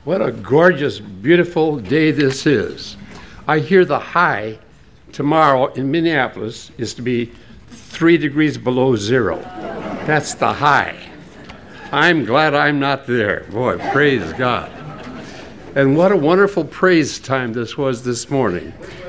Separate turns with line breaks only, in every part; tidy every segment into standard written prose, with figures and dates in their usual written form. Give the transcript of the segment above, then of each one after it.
What a gorgeous, beautiful day this is. I hear the high tomorrow in Minneapolis is to be 3 degrees below zero. That's the high. I'm glad I'm not there. Boy, praise God. And what a wonderful praise time this was this morning.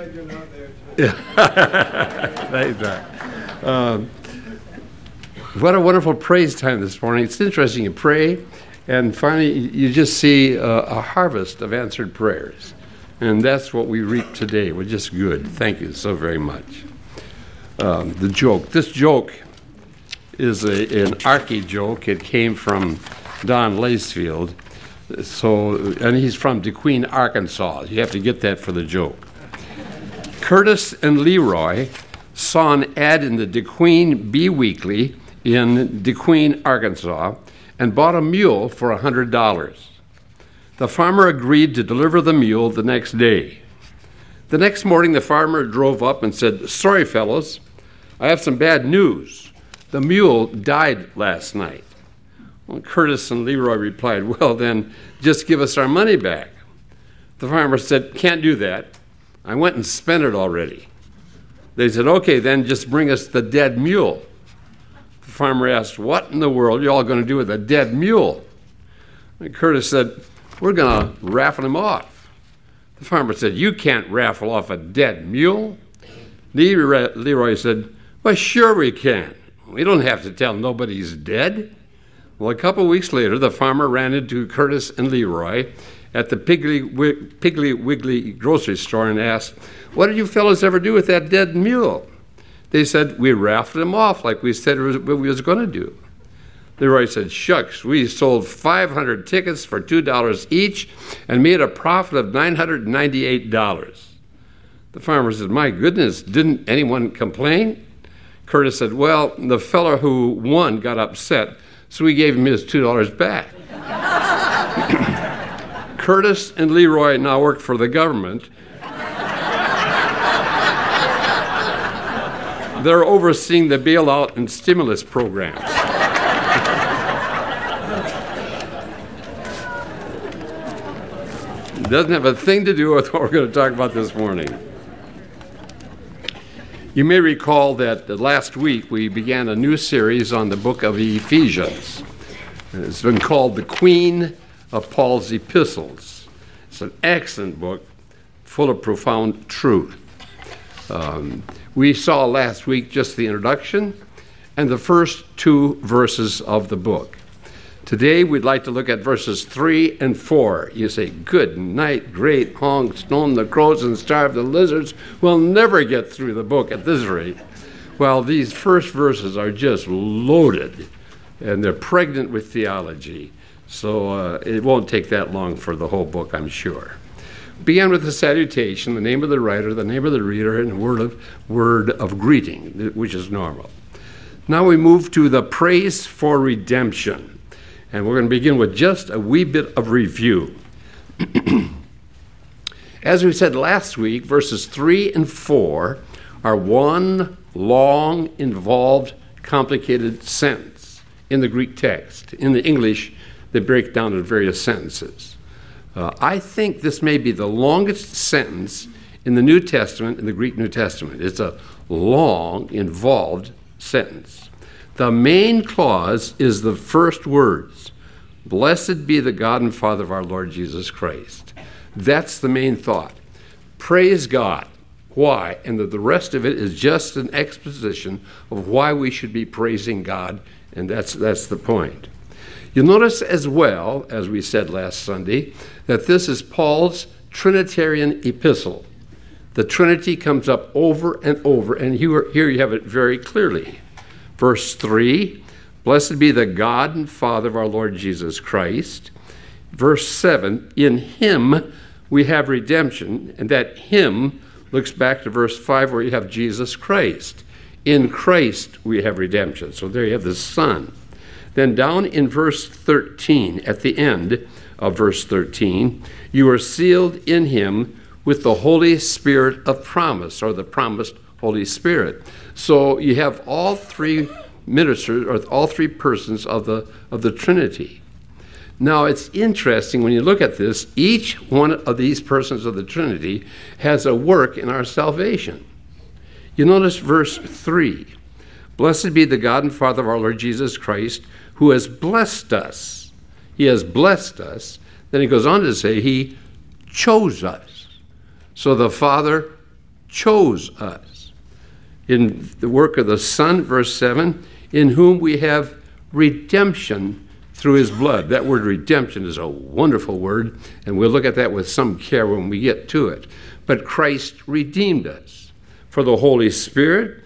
What a wonderful praise time this morning. It's interesting. You pray, and finally you just see a harvest of answered prayers. And that's what we reap today, which is good. Thank you so very much. The joke. This joke is an Archie joke. It came from Don Lacefield. And he's from DeQueen, Arkansas. You have to get that for the joke. Curtis and Leroy saw an ad in the DeQueen Bee Weekly in DeQueen, Arkansas, and bought a mule for $100. The farmer agreed to deliver the mule the next day. The next morning, the farmer drove up and said, "Sorry, fellows, I have some bad news. The mule died last night." Well, Curtis and Leroy replied, "Well, then, just give us our money back." The farmer said, "Can't do that. I went and spent it already." They said, "Okay, then just bring us the dead mule." The farmer asked, "What in the world are you all going to do with a dead mule?" And Curtis said, "We're going to raffle him off." The farmer said, "You can't raffle off a dead mule." Leroy said, "Well, sure we can. We don't have to tell nobody he's dead." Well, a couple weeks later, the farmer ran into Curtis and Leroy at the Piggly Wiggly grocery store and asked, "What did you fellows ever do with that dead mule?" They said, "We raffled him off like we said we was going to do." Leroy said, "Shucks, we sold 500 tickets for $2 each and made a profit of $998. The farmer said, "My goodness, didn't anyone complain?" Curtis said, "Well, the fellow who won got upset, so we gave him his $2 back." Curtis and Leroy now work for the government. They're overseeing the bailout and stimulus programs. It doesn't have a thing to do with what we're going to talk about this morning. You may recall that last week we began a new series on the book of Ephesians. It's been called The Queen of Paul's Epistles. It's an excellent book full of profound truth. We saw last week just the introduction and the first 2 verses of the book. Today we'd like to look at verses 3 and 4. You say, "Good night, great honk, stone the crows and starve the lizards." We'll never get through the book at this rate. Well, these first verses are just loaded, and they're pregnant with theology. So it won't take that long for the whole book, I'm sure. Begin with the salutation, the name of the writer, the name of the reader, and a word of greeting, which is normal. Now we move to the praise for redemption. And we're going to begin with just a wee bit of review. As we said last week, verses 3 and 4 are one long, involved, complicated sentence in the Greek text. In the English, they break down into various sentences. I think this may be the longest sentence in the New Testament, in the Greek New Testament. It's a long, involved sentence. The main clause is the first words, "Blessed be the God and Father of our Lord Jesus Christ." That's the main thought. Praise God. Why? And the rest of it is just an exposition of why we should be praising God, and that's the point. You'll notice as well, as we said last Sunday, that this is Paul's Trinitarian epistle. The Trinity comes up over and over, and here you have it very clearly. Verse 3, "Blessed be the God and Father of our Lord Jesus Christ." Verse 7, "In him we have redemption," and that "him" looks back to verse 5 where you have Jesus Christ. In Christ we have redemption. So there you have the Son. Then down in verse 13, at the end of verse 13, "You are sealed in him with the Holy Spirit of promise," or the promised Holy Spirit. So you have all 3 ministers, or all 3 persons of the Trinity. Now, it's interesting when you look at this, each one of these persons of the Trinity has a work in our salvation. You notice verse 3. Blessed be the God and Father of our Lord Jesus Christ, who has blessed us. He has blessed us. Then he goes on to say he chose us. So the Father chose us. In the work of the Son, verse 7, in whom we have redemption through his blood. That word redemption is a wonderful word, and we'll look at that with some care when we get to it. But Christ redeemed us. For the Holy Spirit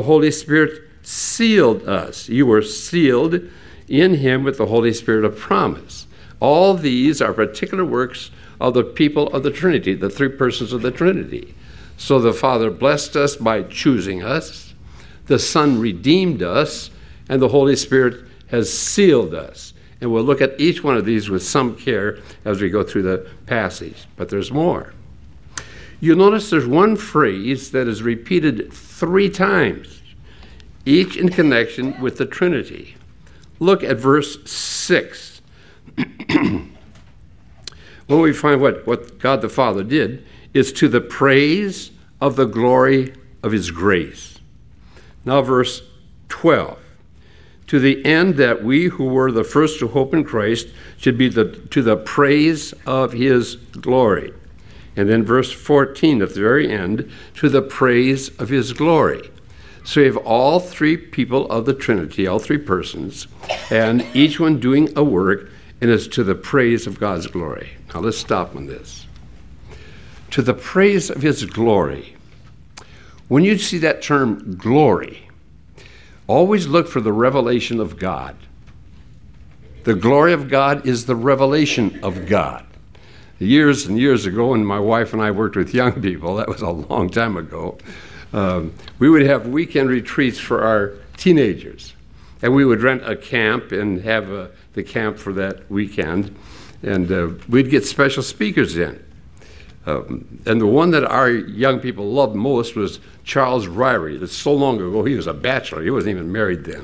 sealed us. You were sealed in him with the Holy Spirit of promise. All these are particular works of the people of the Trinity, the three persons of the Trinity. So the Father blessed us by choosing us, the Son redeemed us, and the Holy Spirit has sealed us. And we'll look at each one of these with some care as we go through the passage. But there's more. You'll notice there's one phrase that is repeated 3 times, each in connection with the Trinity. Look at verse 6. When we find what God the Father did, is to the praise of the glory of his grace. Now verse 12. To the end that we who were the first to hope in Christ should be to the praise of his glory. And then verse 14 at the very end, to the praise of his glory. So you have all 3 people of the Trinity, all 3 persons, and each one doing a work, and it's to the praise of God's glory. Now let's stop on this. To the praise of his glory. When you see that term glory, always look for the revelation of God. The glory of God is the revelation of God. Years and years ago, when my wife and I worked with young people, that was a long time ago, we would have weekend retreats for our teenagers. And we would rent a camp and have the camp for that weekend. And we'd get special speakers in. And the one that our young people loved most was Charles Ryrie. That's so long ago, he was a bachelor. He wasn't even married then.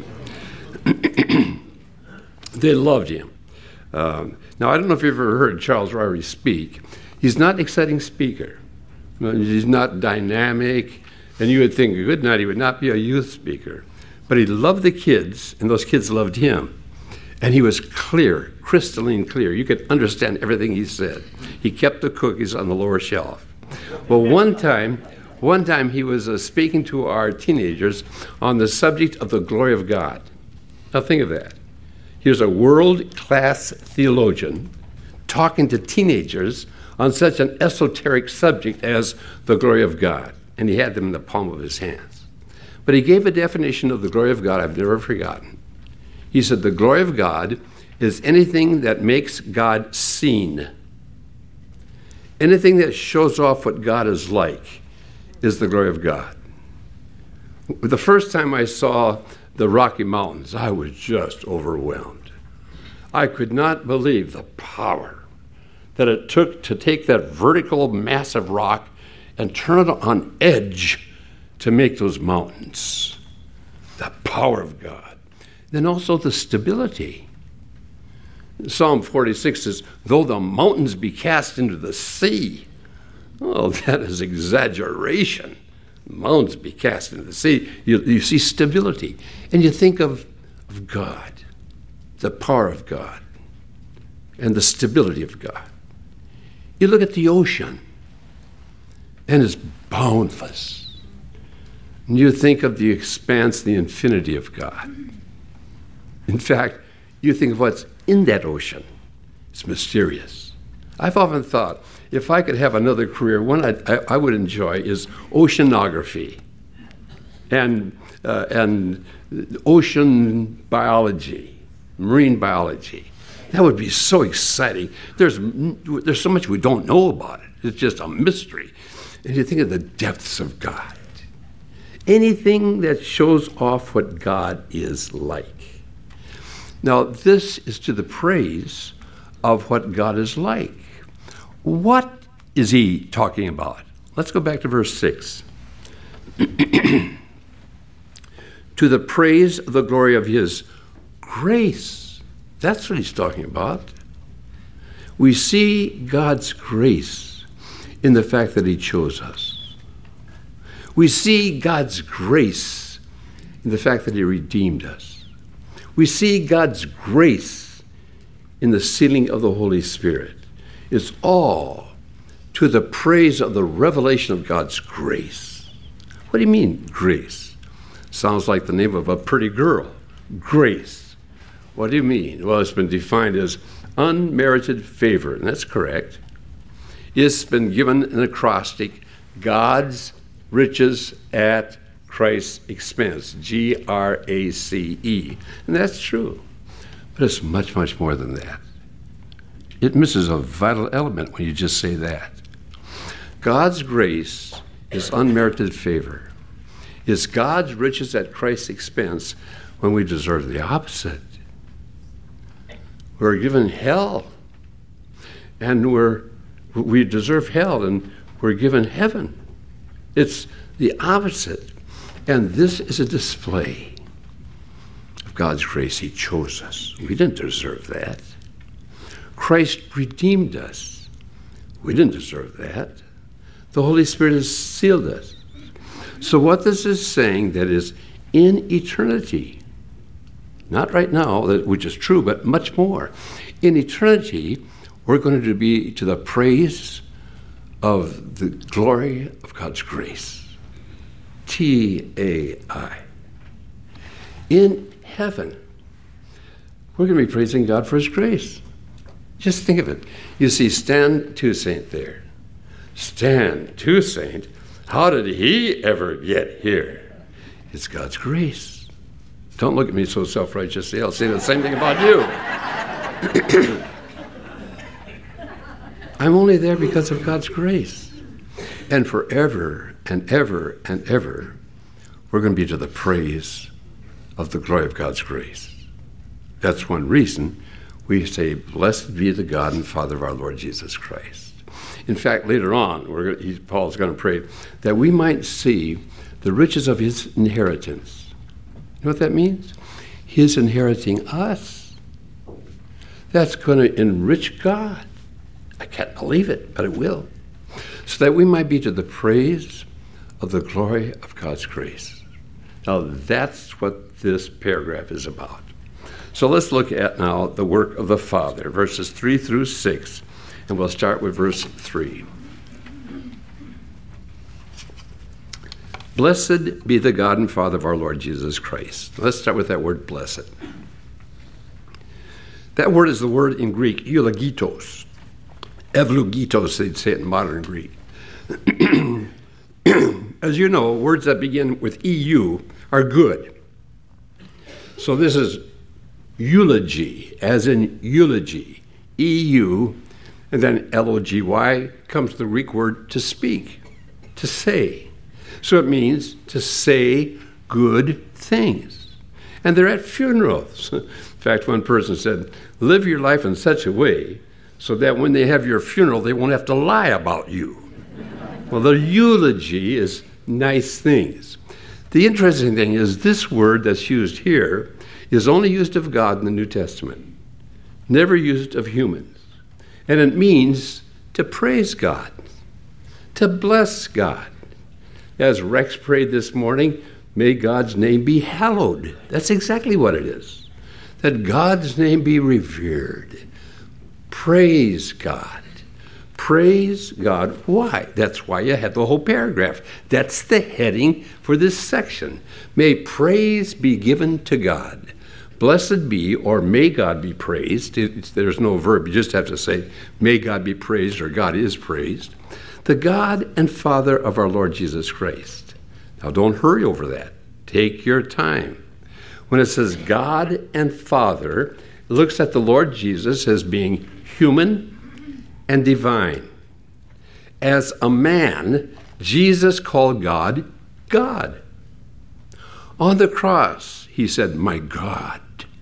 They loved him. Now, I don't know if you've ever heard Charles Ryrie speak. He's not an exciting speaker. He's not dynamic. And you would think, good night, he would not be a youth speaker. But he loved the kids, and those kids loved him. And he was clear, crystalline clear. You could understand everything he said. He kept the cookies on the lower shelf. Well, one time he was speaking to our teenagers on the subject of the glory of God. Now think of that. Here's a world-class theologian talking to teenagers on such an esoteric subject as the glory of God. And he had them in the palm of his hands. But he gave a definition of the glory of God I've never forgotten. He said, the glory of God is anything that makes God seen. Anything that shows off what God is like is the glory of God. The first time I saw the Rocky Mountains, I was just overwhelmed. I could not believe the power that it took to take that vertical, massive rock and turn it on edge to make those mountains. The power of God. Then also the stability. Psalm 46 says, though the mountains be cast into the sea. Oh, that is exaggeration. Mountains be cast into the sea. You see stability. And you think of God, the power of God, and the stability of God. You look at the ocean, and it's boundless. And you think of the expanse, the infinity of God. In fact, you think of what's in that ocean. It's mysterious. I've often thought, if I could have another career, one I would enjoy is oceanography and ocean biology, marine biology. That would be so exciting. There's so much we don't know about it. It's just a mystery. And you think of the depths of God. Anything that shows off what God is like. Now, this is to the praise of what God is like. What is he talking about? Let's go back to verse 6. To the praise of the glory of his grace. That's what he's talking about. We see God's grace in the fact that he chose us. We see God's grace in the fact that he redeemed us. We see God's grace in the sealing of the Holy Spirit. It's all to the praise of the revelation of God's grace. What do you mean, grace? Sounds like the name of a pretty girl. Grace. What do you mean? Well, it's been defined as unmerited favor, and that's correct. It's been given an acrostic, God's riches at Christ's expense, Grace. And that's true. But it's much, much more than that. It misses a vital element when you just say that. God's grace is unmerited favor. It's God's riches at Christ's expense when we deserve the opposite. We're given hell, and we deserve hell, and we're given heaven. It's the opposite. And this is a display of God's grace. He chose us. We didn't deserve that. Christ redeemed us. We didn't deserve that. The Holy Spirit has sealed us. So what this is saying, that is in eternity, not right now, which is true, but much more. In eternity, we're going to be to the praise of the glory of God's grace. T-A-I. In heaven, we're going to be praising God for his grace. Just think of it. You see, Stan Toussaint there. Stan Toussaint, how did he ever get here? It's God's grace. Don't look at me so self-righteously. I'll say the same thing about you. I'm only there because of God's grace. And forever and ever and ever, we're going to be to the praise of the glory of God's grace. That's one reason we say, blessed be the God and Father of our Lord Jesus Christ. In fact, later on, Paul's going to pray that we might see the riches of his inheritance. You know what that means? His inheriting us. That's going to enrich God. I can't believe it, but it will. So that we might be to the praise of the glory of God's grace. Now, that's what this paragraph is about. So let's look at now the work of the Father, verses 3 through 6, and we'll start with verse 3. Blessed be the God and Father of our Lord Jesus Christ. Let's start with that word, blessed. That word is the word in Greek, eulogitos. Evlogitos, they'd say it in modern Greek. As you know, words that begin with EU are good. So this is eulogy, as in eulogy, EU, and then L-O-G-Y comes the Greek word to speak, to say. So it means to say good things. And they're at funerals. In fact, one person said, live your life in such a way so that when they have your funeral, they won't have to lie about you. Well, the eulogy is nice things. The interesting thing is this word that's used here is only used of God in the New Testament, never used of humans. And it means to praise God, to bless God. As Rex prayed this morning, may God's name be hallowed. That's exactly what it is. That God's name be revered. Praise God. Praise God. Why? That's why you have the whole paragraph. That's the heading for this section. May praise be given to God. Blessed be, or may God be praised. There's no verb. You just have to say, may God be praised, or God is praised. The God and Father of our Lord Jesus Christ. Now, don't hurry over that. Take your time. When it says God and Father, it looks at the Lord Jesus as being human and divine. As a man, Jesus called God, God. On the cross, he said, my God,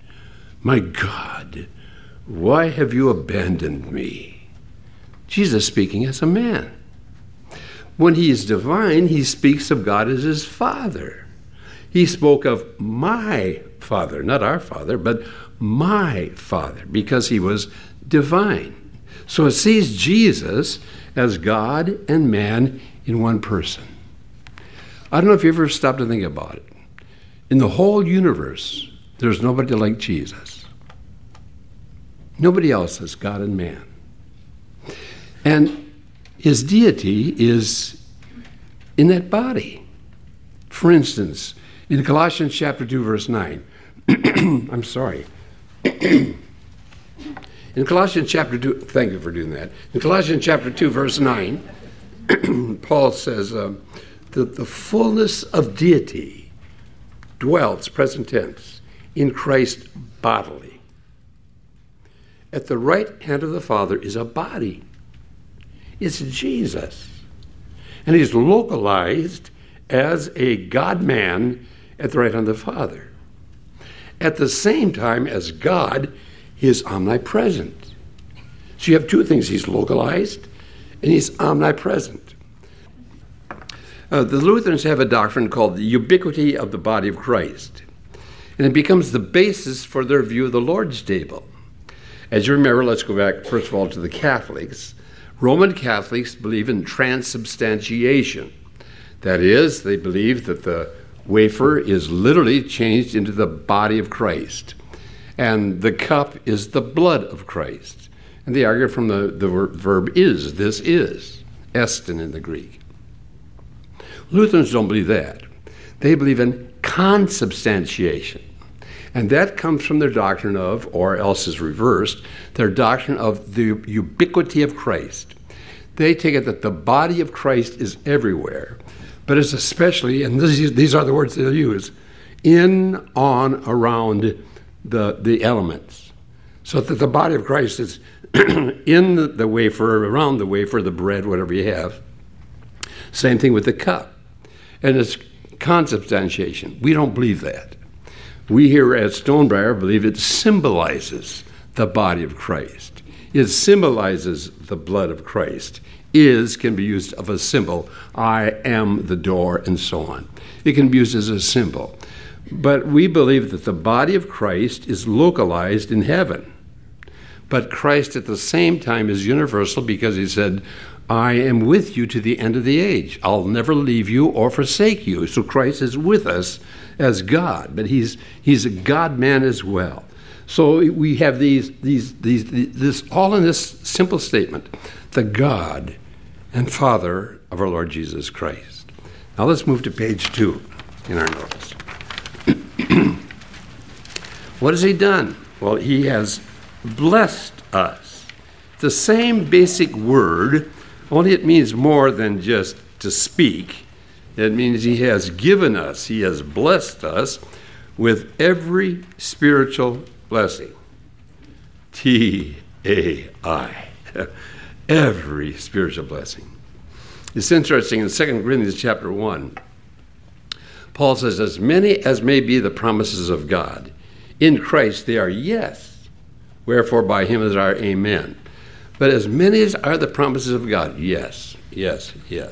why have you abandoned me? Jesus speaking as a man. When he is divine, he speaks of God as his Father. He spoke of my Father, not our Father, but my Father, because he was divine. So it sees Jesus as God and man in one person. I don't know if you ever stopped to think about it. In the whole universe, there's nobody like Jesus. Nobody else is God and man. And his deity is in that body. For instance, in Colossians chapter 2, verse 9, I'm sorry. In Colossians chapter 2, thank you for doing that. In Colossians chapter 2, verse 9, Paul says that the fullness of deity dwells, present tense, in Christ bodily. At the right hand of the Father is a body. It's Jesus. And he's localized as a God-man at the right hand of the Father. At the same time as God, he is omnipresent. So you have two things. He's localized and he's omnipresent. The Lutherans have a doctrine called the ubiquity of the body of Christ. And it becomes the basis for their view of the Lord's table. As you remember, let's go back, first of all, to the Catholics. Roman Catholics believe in transubstantiation. That is, they believe that the wafer is literally changed into the body of Christ. And the cup is the blood of Christ. And they argue from the verb is, this is, estin in the Greek. Lutherans don't believe that. They believe in consubstantiation. And that comes from their doctrine of, or else is reversed, their doctrine of the ubiquity of Christ. They take it that the body of Christ is everywhere, but it's especially, and these are the words they'll use, in, on, around the elements. So that the body of Christ is in the wafer, around the wafer, the bread, whatever you have. Same thing with the cup. And it's consubstantiation. We don't believe that. We here at Stonebriar believe it symbolizes the body of Christ. It symbolizes the blood of Christ. Is can be used of a symbol. I am the door, and so on. It can be used as a symbol. But we believe that the body of Christ is localized in heaven. But Christ at the same time is universal because he said, I am with you to the end of the age. I'll never leave you or forsake you. So Christ is with us as God, but he's a God-man as well. So we have this all in this simple statement: the God and Father of our Lord Jesus Christ. Now let's move to page 2 in our notes. What has he done? Well, he has blessed us. The same basic word, only it means more than just to speak. It means he has given us, he has blessed us with every spiritual blessing. T-A-I. Every spiritual blessing. It's interesting, in 2 Corinthians chapter 1, Paul says, as many as may be the promises of God, in Christ they are yes, wherefore by him is our amen. But as many as are the promises of God, yes, yes, yes.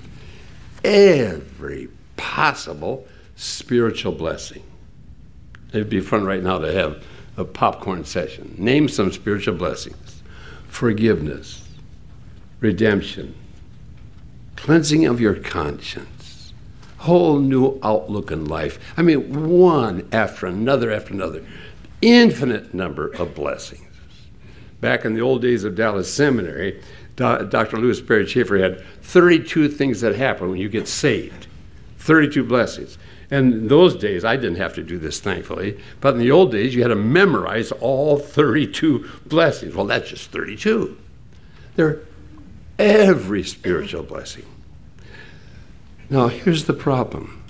Every possible spiritual blessing. It'd be fun right now to have a popcorn session. Name some spiritual blessings. Forgiveness, redemption, cleansing of your conscience, whole new outlook in life. I mean, one after another, infinite number of blessings. Back in the old days of Dallas Seminary, Dr. Lewis Perry Schaefer had 32 things that happen when you get saved. 32 blessings. And in those days, I didn't have to do this, thankfully, but in the old days, you had to memorize all 32 blessings. Well, that's just 32. They're every spiritual blessing. Now, here's the problem.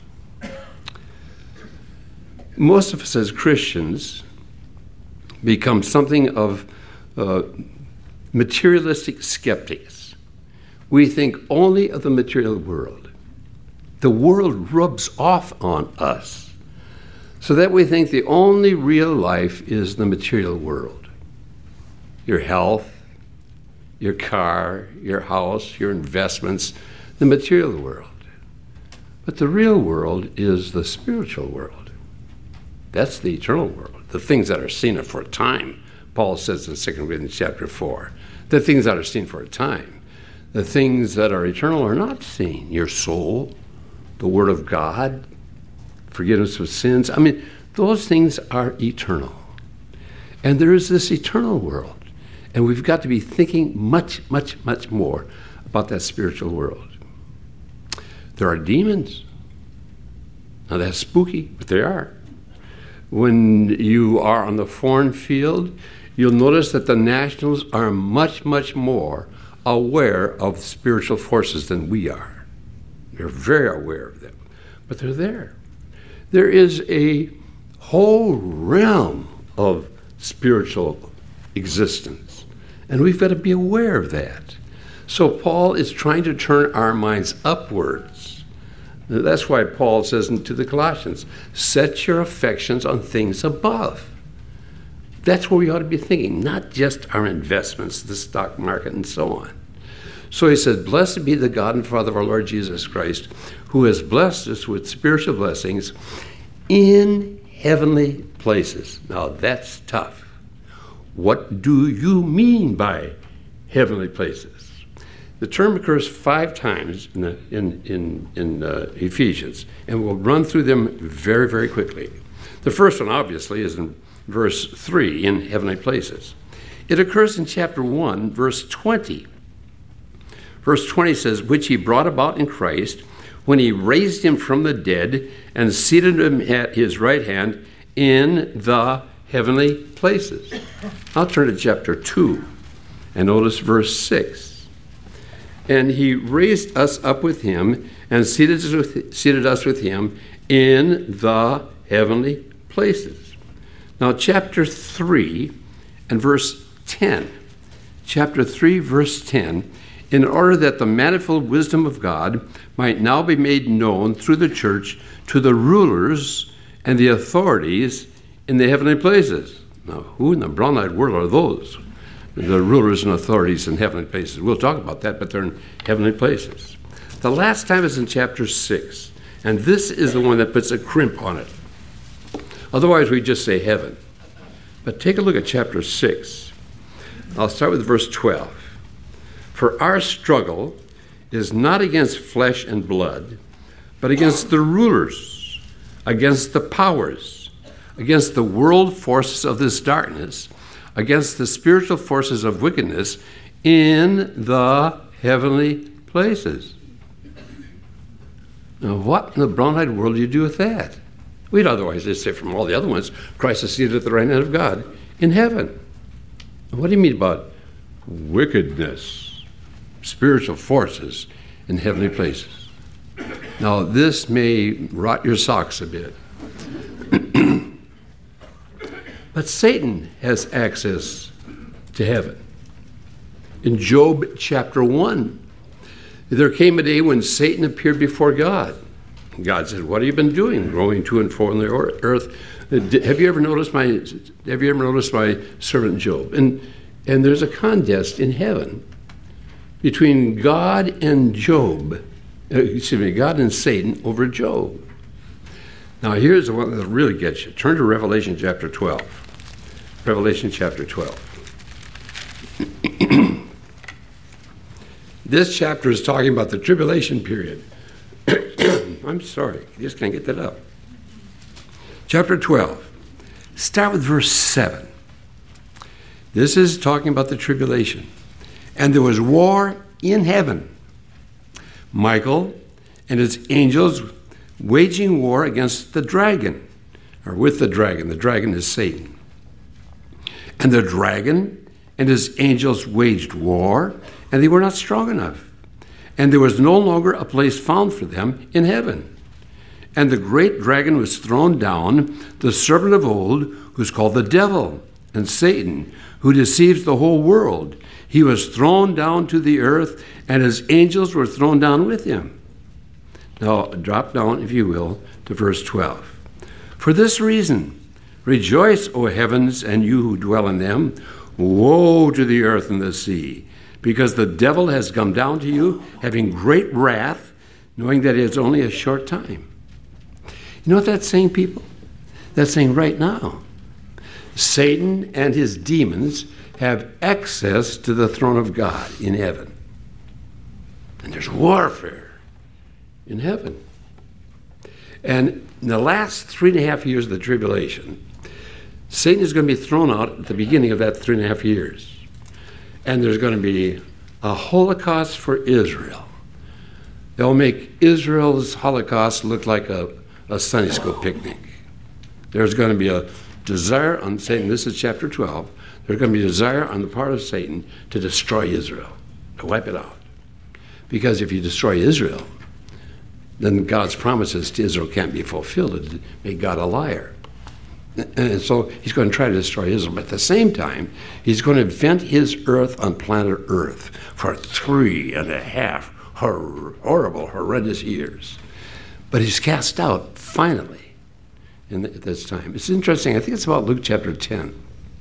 Most of us as Christians become something of materialistic skeptics. We think only of the material world. The world rubs off on us so that we think the only real life is the material world. Your health, your car, your house, your investments, the material world. But the real world is the spiritual world. That's the eternal world, the things that are seen for a time. Paul says in 2 Corinthians chapter 4, The things that are seen for a time. The things that are eternal are not seen. Your soul, the Word of God, forgiveness of sins. I mean, those things are eternal. And there is this eternal world. And we've got to be thinking much, much, much more about that spiritual world. There are demons. Now that's spooky, but they are. When you are on the foreign field, you'll notice that the nationals are much, much more aware of spiritual forces than we are. They're very aware of them, but they're there. There is a whole realm of spiritual existence, and we've got to be aware of that. So Paul is trying to turn our minds upwards. That's why Paul says to the Colossians, set your affections on things above. That's where we ought to be thinking, not just our investments, the stock market, and so on. So he said, blessed be the God and Father of our Lord Jesus Christ, who has blessed us with spiritual blessings in heavenly places. Now that's tough. What do you mean by heavenly places? The term occurs 5 times in Ephesians, and we'll run through them very, very quickly. The first one, obviously, is in verse 3, in heavenly places. It occurs in chapter 1, verse 20. Verse 20 says, which he brought about in Christ, when he raised him from the dead and seated him at his right hand in the heavenly places. I'll turn to chapter 2 and notice verse 6. And he raised us up with him and seated us with him in the heavenly places. Now, chapter 3 and verse 10. Chapter 3, verse 10. In order that the manifold wisdom of God might now be made known through the church to the rulers and the authorities in the heavenly places. Now, who in the brown-eyed world are those? The rulers and authorities in heavenly places. We'll talk about that, but they're in heavenly places. The last time is in chapter 6, and this is the one that puts a crimp on it. Otherwise, we just say heaven. But take a look at chapter 6. I'll start with verse 12. For our struggle is not against flesh and blood, but against the rulers, against the powers, against the world forces of this darkness, against the spiritual forces of wickedness in the heavenly places. Now, what in the brown-eyed world do you do with that? We'd otherwise just say from all the other ones, Christ is seated at the right hand of God in heaven. What do you mean about wickedness, spiritual forces in heavenly places? Now, this may rot your socks a bit. But Satan has access to heaven. In Job chapter 1, there came a day when Satan appeared before God. God said, what have you been doing, roaming to and fro on the earth? Have you ever noticed my servant Job? And there's a contest in heaven between God and God and Satan over Job. Now, here's the one that really gets you. Turn to Revelation chapter 12. Revelation chapter 12. This chapter is talking about the tribulation period. I'm sorry, I just can't get that up. Chapter 12. Start with verse 7. This is talking about the tribulation. And there was war in heaven. Michael and his angels waging war against the dragon, or with the dragon. The dragon is Satan. And the dragon and his angels waged war, and they were not strong enough. And there was no longer a place found for them in heaven. And the great dragon was thrown down, the serpent of old, who's called the devil and Satan, who deceives the whole world. He was thrown down to the earth, and his angels were thrown down with him. Now, drop down, if you will, to verse 12. For this reason, rejoice, O heavens, and you who dwell in them. Woe to the earth and the sea, because the devil has come down to you, having great wrath, knowing that it's only a short time. You know what that's saying, people? That's saying right now. Satan and his demons have access to the throne of God in heaven. And there's warfare in heaven. And in the last 3.5 years of the tribulation, Satan is going to be thrown out at the beginning of that 3.5 years. And there's going to be a Holocaust for Israel. They'll make Israel's Holocaust look like a Sunday school picnic. There's going to be a desire on Satan, this is chapter 12, there's going to be a desire on the part of Satan to destroy Israel, to wipe it out. Because if you destroy Israel, then God's promises to Israel can't be fulfilled. It make God a liar. And so he's going to try to destroy Israel. But at the same time, he's going to vent his earth on planet Earth for 3.5 horrible, horrendous years. But he's cast out, finally, at this time. It's interesting. I think it's about Luke chapter 10,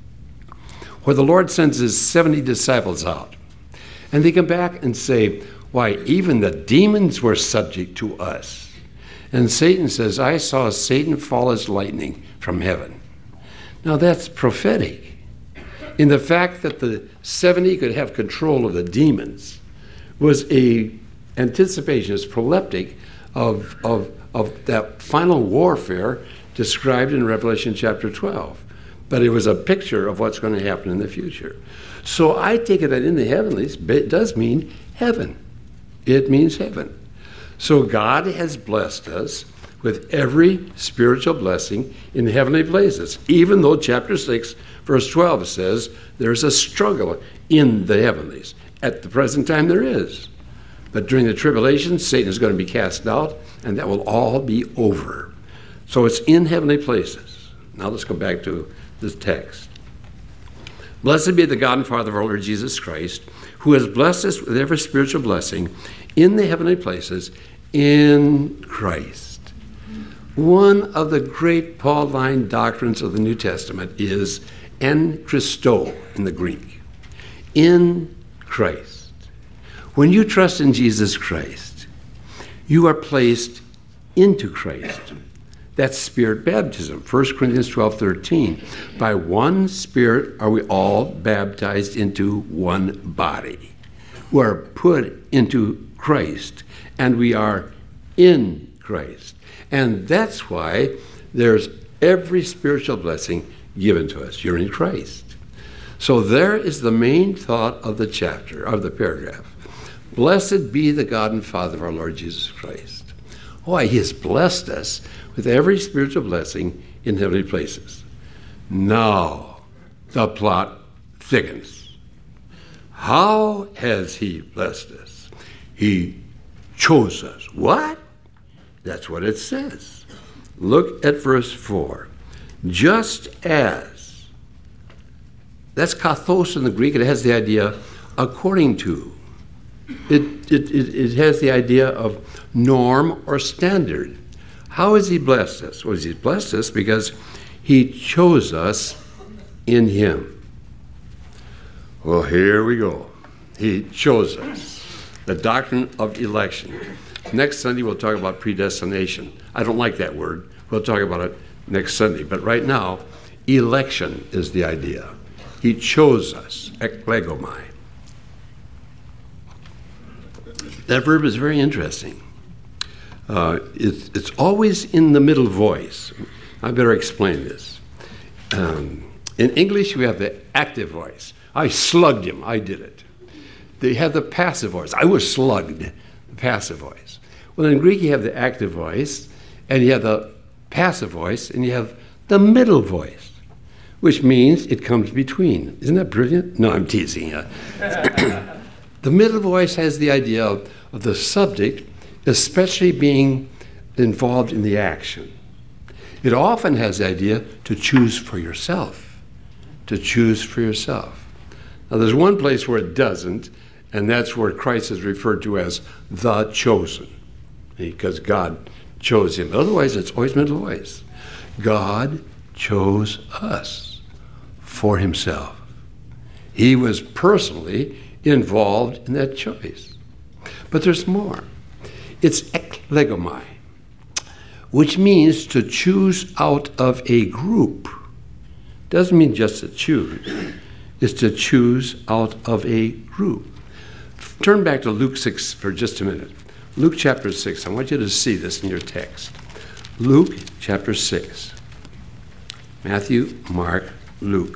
where the Lord sends his 70 disciples out. And they come back and say, why, even the demons were subject to us. And Satan says, I saw Satan fall as lightning from heaven. Now that's prophetic. In the fact that the 70 could have control of the demons was a anticipation, it's proleptic of that final warfare described in Revelation chapter 12. But it was a picture of what's going to happen in the future. So I take it that in the heavenlies, it does mean heaven. It means heaven. So God has blessed us with every spiritual blessing in heavenly places, even though chapter 6, verse 12 says there's a struggle in the heavenlies. At the present time there is. But during the tribulation, Satan is going to be cast out, and that will all be over. So it's in heavenly places. Now let's go back to this text. Blessed be the God and Father of our Lord Jesus Christ, who has blessed us with every spiritual blessing in the heavenly places in Christ. One of the great Pauline doctrines of the New Testament is en Christo in the Greek. In Christ. When you trust in Jesus Christ, you are placed into Christ. That's spirit baptism. 1 Corinthians 12:13. By one Spirit are we all baptized into one body. We are put into Christ, and we are in Christ. And that's why there's every spiritual blessing given to us. You're in Christ. So there is the main thought of the chapter, of the paragraph. Blessed be the God and Father of our Lord Jesus Christ. Why, he has blessed us with every spiritual blessing in heavenly places. Now the plot thickens. How has he blessed us? He chose us. What? That's what it says. Look at verse 4. Just as. That's kathos in the Greek. It has the idea according to. It has the idea of norm or standard. How has he blessed us? Well, he's blessed us because he chose us in him. Well, here we go. He chose us. The doctrine of election. Next Sunday, we'll talk about predestination. I don't like that word. We'll talk about it next Sunday. But right now, election is the idea. He chose us, eklegomai. That verb is very interesting. It's always in the middle voice. I better explain this. In English, we have the active voice. I slugged him. I did it. They have the passive voice. I was slugged. The passive voice. Well, in Greek, you have the active voice, and you have the passive voice, and you have the middle voice, which means it comes between. Isn't that brilliant? No, I'm teasing you. The middle voice has the idea of the subject especially being involved in the action. It often has the idea to choose for yourself. To choose for yourself. Now, there's one place where it doesn't, and that's where Christ is referred to as the chosen, because God chose him. Otherwise, it's always middle voice. God chose us for himself. He was personally involved in that choice. But there's more. It's eklegomai, which means to choose out of a group. Doesn't mean just to choose. is to choose out of a group. Turn back to Luke 6 for just a minute. Luke chapter 6. I want you to see this in your text. Luke chapter 6. Matthew, Mark, Luke.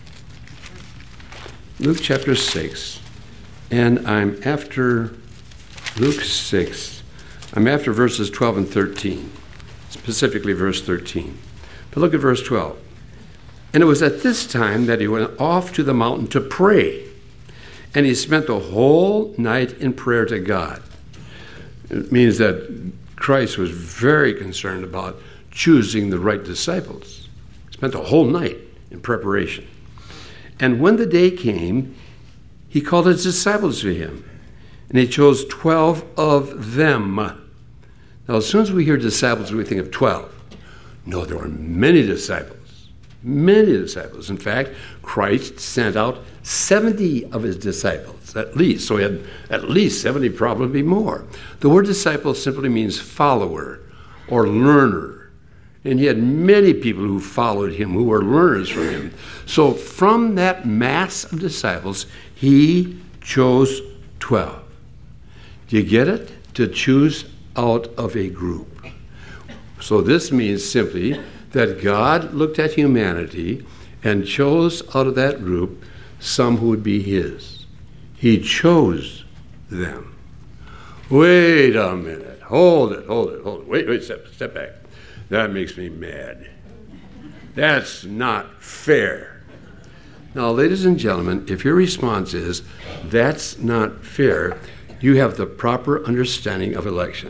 Luke chapter 6. And I'm after Luke 6. I'm after verses 12 and 13. Specifically verse 13. But look at verse 12. And it was at this time that he went off to the mountain to pray. And he spent the whole night in prayer to God. It means that Christ was very concerned about choosing the right disciples. He spent the whole night in preparation. And when the day came, he called his disciples to him. And he chose 12 of them. Now, as soon as we hear disciples, we think of 12. No, there were many disciples. Many disciples. In fact, Christ sent out 70 of his disciples, at least. So he had at least 70, probably more. The word disciple simply means follower or learner. And he had many people who followed him, who were learners from him. So from that mass of disciples, he chose 12. Do you get it? To choose out of a group. So this means simply that God looked at humanity and chose out of that group some who would be his. He chose them. Wait a minute. Hold it. Wait, step back. That makes me mad. That's not fair. Now, ladies and gentlemen, if your response is, that's not fair, you have the proper understanding of election.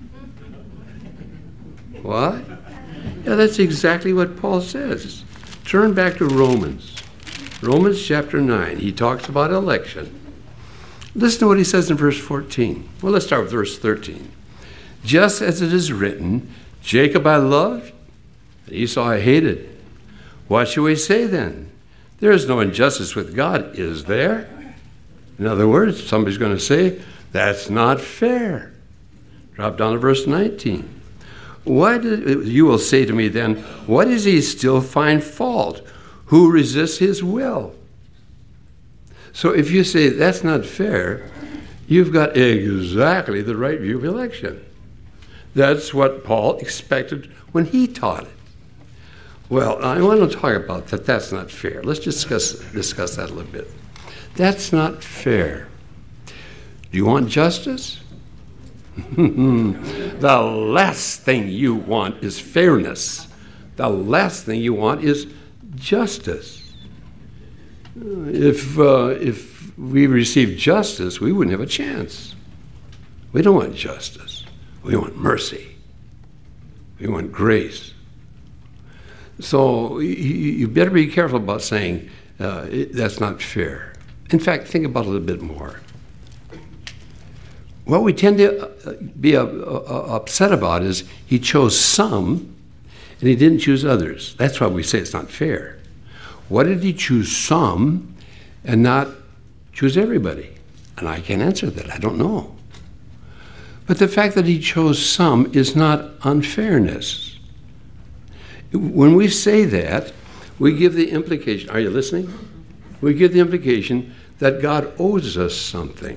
What? Yeah, that's exactly what Paul says. Turn back to Romans. Romans chapter 9. He talks about election. Listen to what he says in verse 14. Well, let's start with verse 13. Just as it is written, Jacob I loved, and Esau I hated. What shall we say then? There is no injustice with God, is there? In other words, somebody's going to say, that's not fair. Drop down to verse 19. You will say to me then, why does he still find fault? Who resists his will? So if you say that's not fair, you've got exactly the right view of election. That's what Paul expected when he taught it. Well, I want to talk about that. That's not fair. Let's discuss that a little bit. That's not fair. Do you want justice? The last thing you want is fairness. The last thing you want is justice. If we received justice, we wouldn't have a chance. We don't want justice. We want mercy. We want grace. So you better be careful about saying that's not fair. In fact, think about it a little bit more. What we tend to be upset about is he chose some and he didn't choose others. That's why we say it's not fair. Why did he choose some and not choose everybody? And I can't answer that. I don't know. But the fact that he chose some is not unfairness. When we say that, we give the implication, are you listening? We give the implication that God owes us something.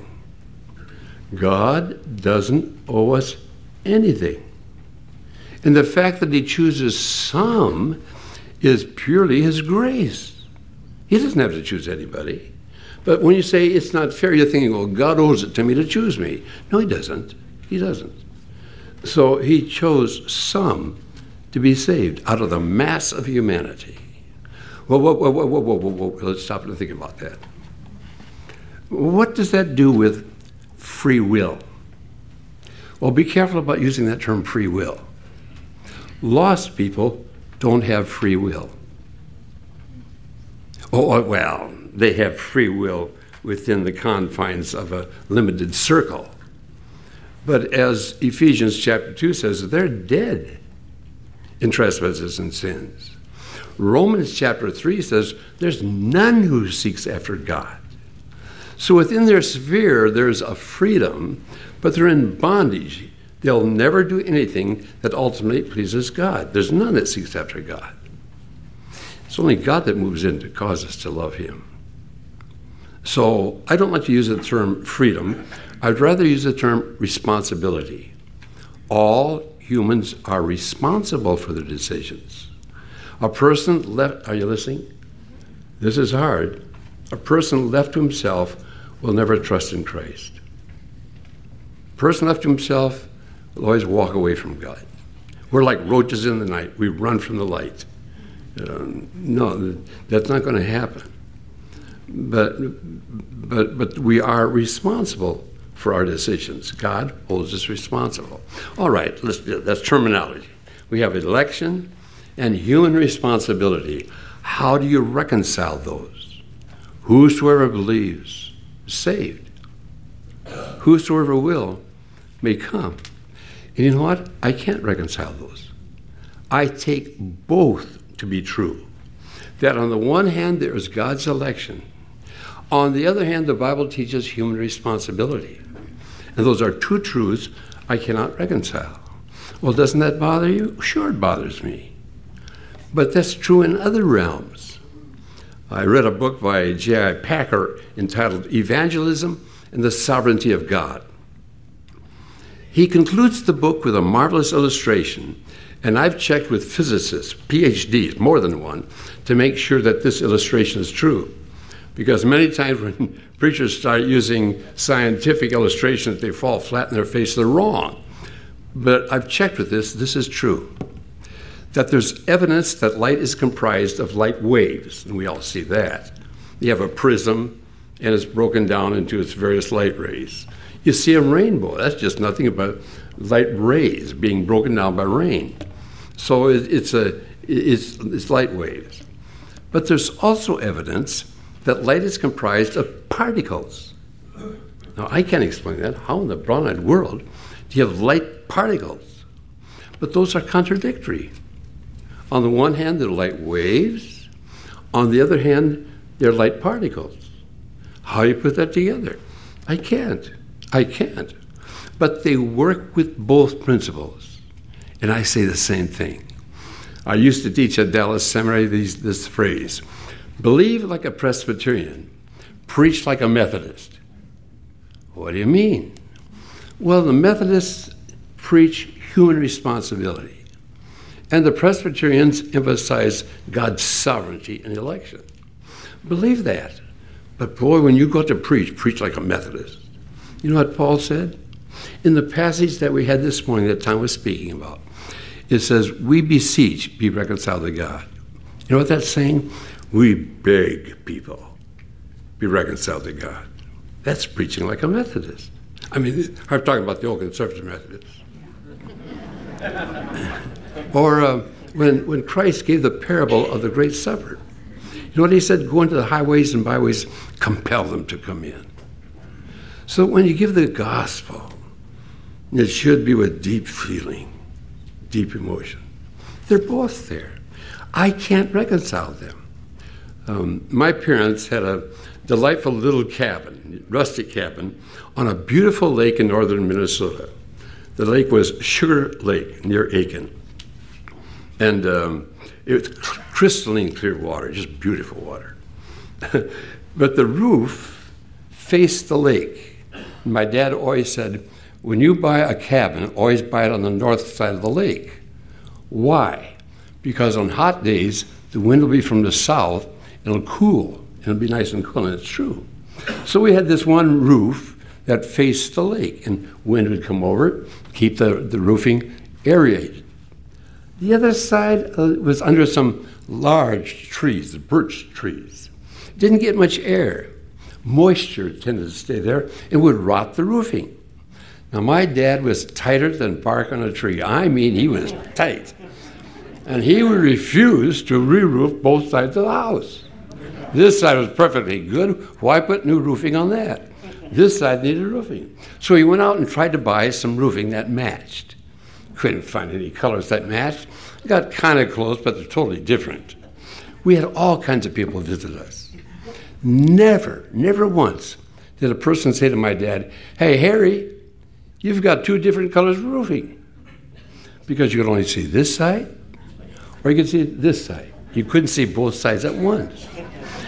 God doesn't owe us anything. And the fact that he chooses some is purely his grace. He doesn't have to choose anybody. But when you say it's not fair, you're thinking, well, God owes it to me to choose me. No, he doesn't. He doesn't. So he chose some to be saved out of the mass of humanity. Whoa. Let's stop and think about that. What does that do with free will? Well, be careful about using that term free will. Lost people don't have free will. Oh, well, they have free will within the confines of a limited circle. But as Ephesians chapter 2 says, they're dead in trespasses and sins. Romans chapter 3 says there's none who seeks after God. So within their sphere, there's a freedom, but they're in bondage. They'll never do anything that ultimately pleases God. There's none that seeks after God. It's only God that moves in to cause us to love him. So I don't like to use the term freedom. I'd rather use the term responsibility. All humans are responsible for their decisions. A person left, are you listening? This is hard. A person left to himself will never trust in Christ. A person left to himself will always walk away from God. We're like roaches in the night. We run from the light. No, that's not going to happen. But we are responsible for our decisions. God holds us responsible. All right, that's terminology. We have election and human responsibility. How do you reconcile those? Whosoever believes is saved. Whosoever will may come. And you know what? I can't reconcile those. I take both to be true. That on the one hand, there is God's election. On the other hand, the Bible teaches human responsibility. And those are two truths I cannot reconcile. Well, doesn't that bother you? Sure, it bothers me. But that's true in other realms. I read a book by J.I. Packer entitled Evangelism and the Sovereignty of God. He concludes the book with a marvelous illustration, and I've checked with physicists, PhDs, more than one, to make sure that this illustration is true. Because many times when preachers start using scientific illustrations, they fall flat in their face, they're wrong. But I've checked with this is true. That there's evidence that light is comprised of light waves, and we all see that. You have a prism, and it's broken down into its various light rays. You see a rainbow. That's just nothing but light rays being broken down by rain. So it's light waves. But there's also evidence that light is comprised of particles. Now, I can't explain that. How in the brown-eyed world do you have light particles? But those are contradictory. On the one hand, they're light waves. On the other hand, they're light particles. How do you put that together? I can't. But they work with both principles. And I say the same thing. I used to teach at Dallas Seminary this phrase: believe like a Presbyterian, preach like a Methodist. What do you mean? Well, the Methodists preach human responsibility, and the Presbyterians emphasize God's sovereignty in election. Believe that. But boy, when you go to preach like a Methodist. You know what Paul said? In the passage that we had this morning that Tom was speaking about, it says, we beseech, be reconciled to God. You know what that's saying? We beg people, be reconciled to God. That's preaching like a Methodist. I mean, I'm talking about the old conservative Methodists. Or when Christ gave the parable of the Great Supper, you know what he said? Go into the highways and byways, compel them to come in. So when you give the gospel, it should be with deep feeling, deep emotion. They're both there. I can't reconcile them. My parents had a delightful little cabin, rustic cabin, on a beautiful lake in northern Minnesota. The lake was Sugar Lake near Aiken. And it was crystalline clear water, just beautiful water. But the roof faced the lake. My dad always said, when you buy a cabin, always buy it on the north side of the lake. Why? Because on hot days, the wind will be from the south, it'll cool, it'll be nice and cool, and it's true. So we had this one roof that faced the lake, and wind would come over, keep the roofing aerated. The other side was under some large trees, the birch trees. Didn't get much air. Moisture tended to stay there and would rot the roofing. Now, my dad was tighter than bark on a tree. I mean, he was tight. And he would refuse to re-roof both sides of the house. This side was perfectly good. Why put new roofing on that? This side needed roofing. So he went out and tried to buy some roofing that matched. Couldn't find any colors that matched. Got kind of close, but they're totally different. We had all kinds of people visit us. Never once did a person say to my dad, hey, Harry, you've got two different colors of roofing. Because you could only see this side, or you could see this side. You couldn't see both sides at once.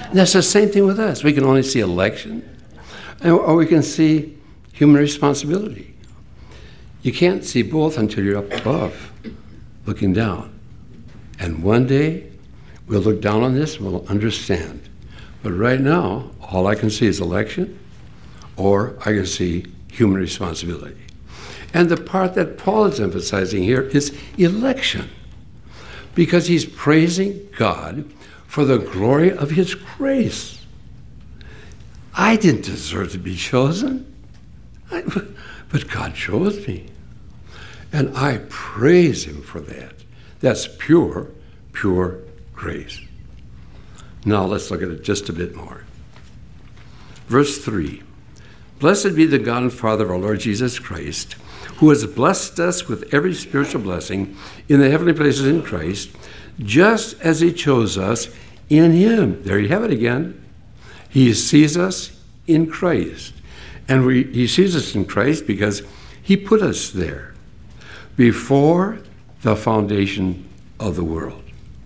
And that's the same thing with us. We can only see election, or we can see human responsibility. You can't see both until you're up above, looking down. And one day, we'll look down on this and we'll understand. But right now, all I can see is election, or I can see human responsibility. And the part that Paul is emphasizing here is election, because he's praising God for the glory of his grace. I didn't deserve to be chosen, but God chose me. And I praise him for that. That's pure grace. Now let's look at it just a bit more. Verse 3. Blessed be the God and Father of our Lord Jesus Christ, who has blessed us with every spiritual blessing in the heavenly places in Christ, just as he chose us in him. There you have it again. He sees us in Christ. And he sees us in Christ because he put us there before the foundation of the world.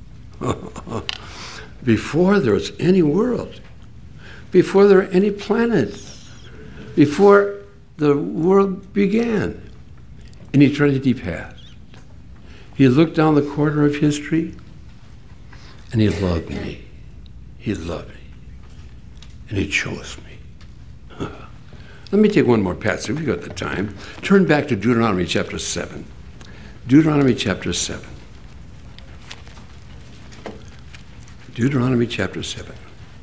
Before there was any world, before there were any planets, before the world began, in eternity past. He looked down the corridor of history and he loved me. He loved me. And he chose me. Let me take one more passage. We've got the time. Turn back to Deuteronomy chapter 7. Deuteronomy chapter 7. Deuteronomy chapter 7.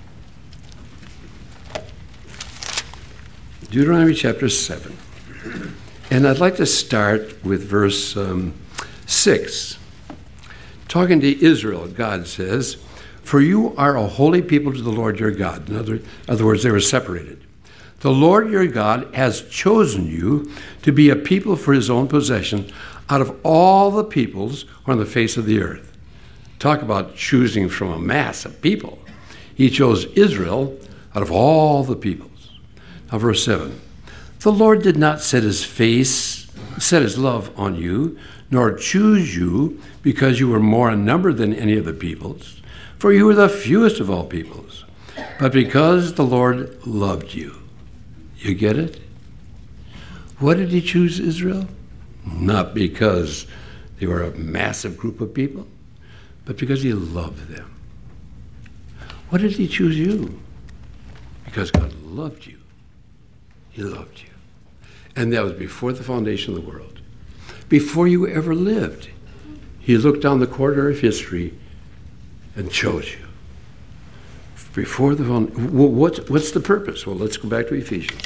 Deuteronomy chapter 7. And I'd like to start with verse 6. Talking to Israel, God says, "For you are a holy people to the Lord your God." In other words, they were separated. "The Lord your God has chosen you to be a people for his own possession out of all the peoples on the face of the earth." Talk about choosing from a mass of people. He chose Israel out of all the peoples. Now verse 7. "The Lord did not set his love on you, nor choose you because you were more in number than any of the peoples, for you were the fewest of all peoples, but because the Lord loved you." You get it? What did he choose Israel? Not because they were a massive group of people, but because he loved them. What did he choose you? Because God loved you. He loved you. And that was before the foundation of the world. Before you ever lived, he looked down the corridor of history and chose you. Before the what's the purpose? Well, let's go back to Ephesians.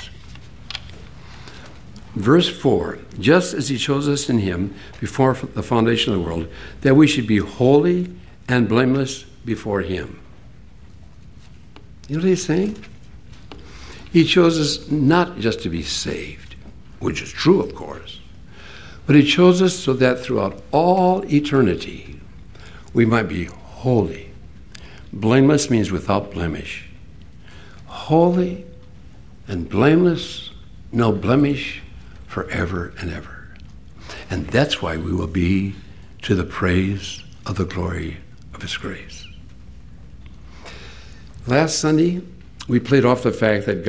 Verse 4, "Just as he chose us in him before the foundation of the world, that we should be holy and blameless before him." You know what he's saying? He chose us not just to be saved, which is true, of course, but he chose us so that throughout all eternity we might be holy. Blameless means without blemish. Holy and blameless, no blemish, forever and ever. And that's why we will be to the praise of the glory of his grace. Last Sunday, we played off the fact that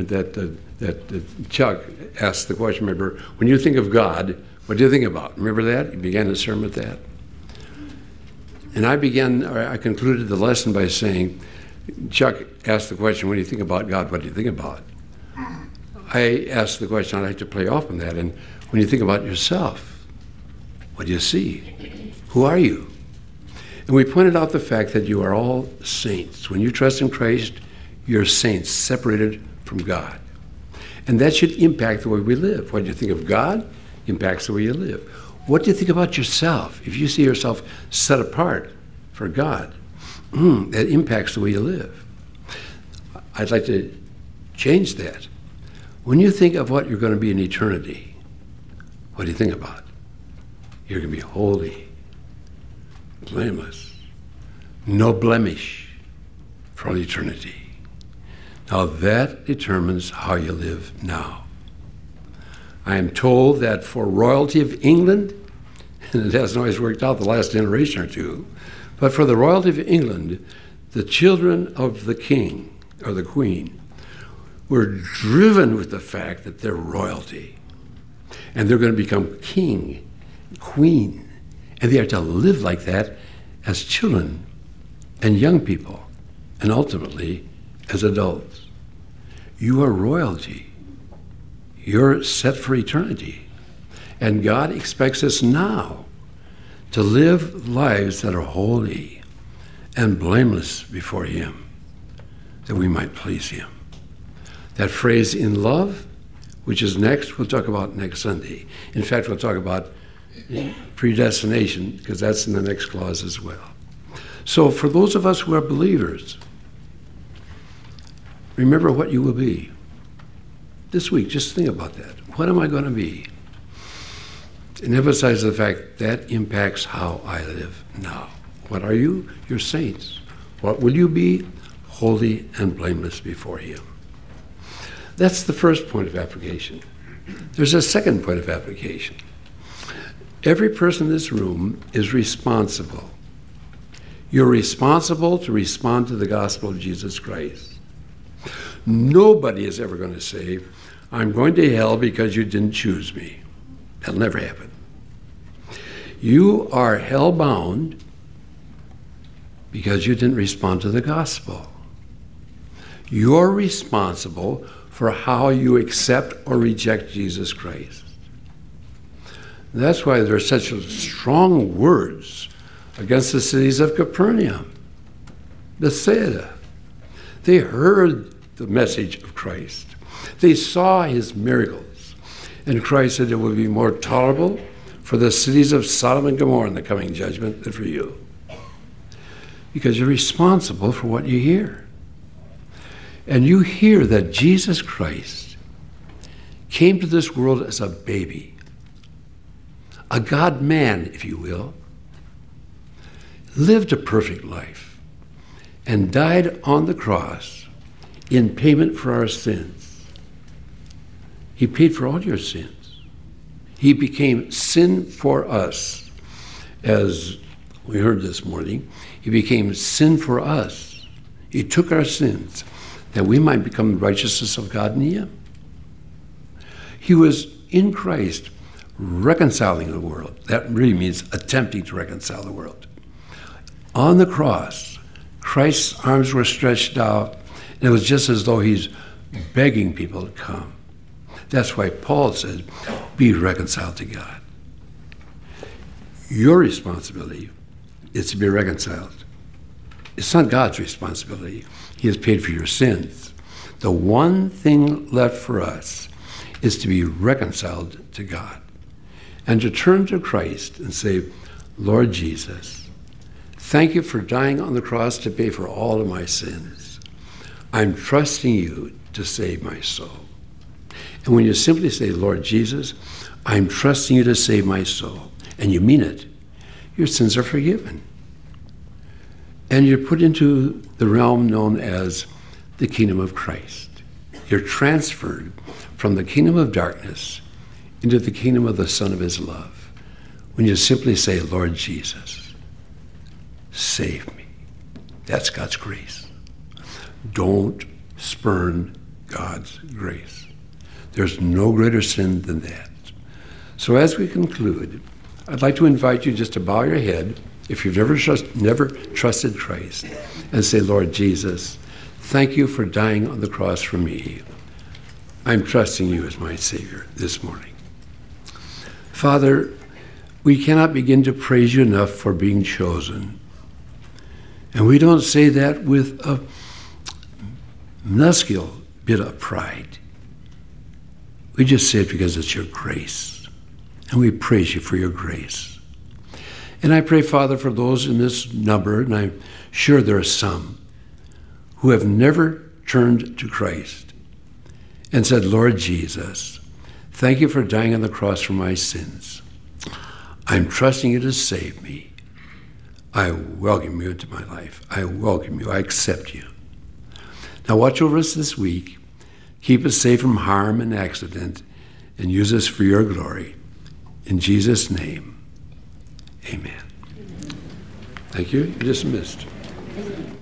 Chuck asked the question, remember, when you think of God, what do you think about? Remember that? He began his sermon with that. And I concluded the lesson by saying, Chuck asked the question, when you think about God, what do you think about? I asked the question, I'd like to play off on that, and when you think about yourself, what do you see? Who are you? And we pointed out the fact that you are all saints. When you trust in Christ, you're saints, separated from God. And that should impact the way we live. What you think of God impacts the way you live. What do you think about yourself? If you see yourself set apart for God, that impacts the way you live. I'd like to change that. When you think of what you're going to be in eternity, what do you think about? You're going to be holy, blameless, no blemish for all eternity. Now that determines how you live now. I am told that for royalty of England, and it hasn't always worked out the last generation or two, but for the royalty of England, The children of the king or the queen were driven with the fact that they're royalty. And they're going to become king, queen. And they are to live like that as children and young people, and ultimately as adults. You are royalty. You're set for eternity. And God expects us now to live lives that are holy and blameless before Him, that we might please Him. That phrase, in love, which is next, we'll talk about next Sunday. In fact, we'll talk about predestination, because that's in the next clause as well. So for those of us who are believers, remember what you will be. This week, just think about that. What am I going to be? And emphasize the fact that impacts how I live now. What are you? You're saints. What will you be? Holy and blameless before Him. That's the first point of application. There's a second point of application. Every person in this room is responsible. You're responsible to respond to the gospel of Jesus Christ. Nobody is ever going to say, I'm going to hell because you didn't choose me. That'll never happen. You are hell-bound because you didn't respond to the gospel. You're responsible for how you accept or reject Jesus Christ. That's why there are such strong words against the cities of Capernaum, Bethsaida. They heard the message of Christ. They saw His miracles. And Christ said it would be more tolerable for the cities of Sodom and Gomorrah in the coming judgment than for you. Because you're responsible for what you hear. And you hear that Jesus Christ came to this world as a baby, a God-man, if you will, lived a perfect life, and died on the cross in payment for our sins. He paid for all your sins. He became sin for us. As we heard this morning, He became sin for us. He took our sins that we might become the righteousness of God in Him. He was in Christ reconciling the world. That really means attempting to reconcile the world. On the cross, Christ's arms were stretched out, and it was just as though He's begging people to come. That's why Paul said, be reconciled to God. Your responsibility is to be reconciled. It's not God's responsibility. He has paid for your sins. The one thing left for us is to be reconciled to God and to turn to Christ and say, Lord Jesus, thank you for dying on the cross to pay for all of my sins. I'm trusting you to save my soul. And when you simply say, Lord Jesus, I'm trusting you to save my soul, and you mean it, your sins are forgiven. And you're put into the realm known as the kingdom of Christ. You're transferred from the kingdom of darkness into the kingdom of the Son of His love. When you simply say, Lord Jesus, save me. That's God's grace. Don't spurn God's grace. There's no greater sin than that. So as we conclude, I'd like to invite you just to bow your head if you've never trusted Christ and say, Lord Jesus, thank you for dying on the cross for me. I'm trusting you as my Savior this morning. Father, we cannot begin to praise you enough for being chosen. And we don't say that with a minuscule bit of pride. We just say it because it's your grace. And we praise you for your grace. And I pray, Father, for those in this number, and I'm sure there are some, who have never turned to Christ and said, Lord Jesus, thank you for dying on the cross for my sins. I'm trusting you to save me. I welcome you into my life. I welcome you. I accept you. Now watch over us this week. Keep us safe from harm and accident, and use us for your glory. In Jesus' name, amen. Thank you. You're dismissed.